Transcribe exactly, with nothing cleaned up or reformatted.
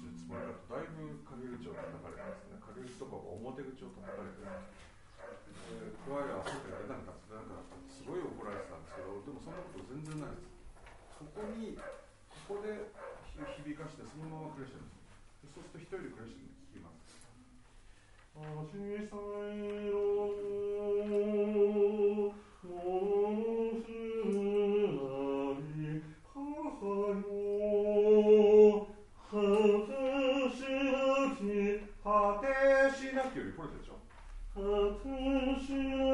るつもりだとだいぶ陰口を叩かれてますね。陰口とかが表口を叩かれてる。えー、クワイアでなんかなんかすごい怒られてたんですけど、でもそんなこと全然ないです。そこにここで響かしてそのままクレッシェンドです。そうすると一人でクレッシェンド聞きます。小さいろもすなり母よ果てしなき果てしなきよりこれでしょ。果てしな